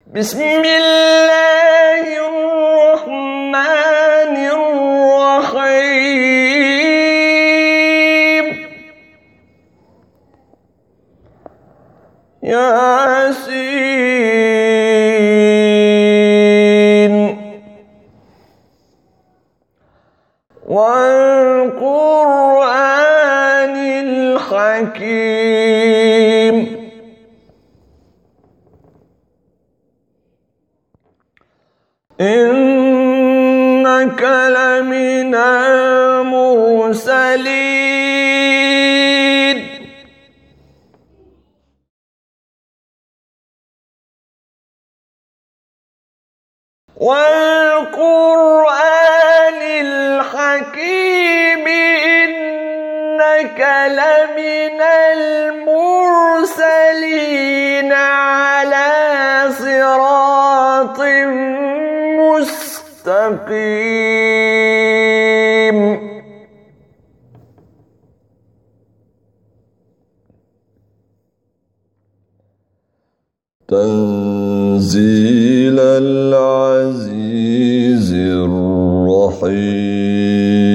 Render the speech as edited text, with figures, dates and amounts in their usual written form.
بسم الله الرحمن الرحيم ياسين والقرآن الحكيم إنك لمن المرسلين والقرآن الحكيم إنك لمن المرسلين على صراط مستقيم تنزيل العزيز الرحيم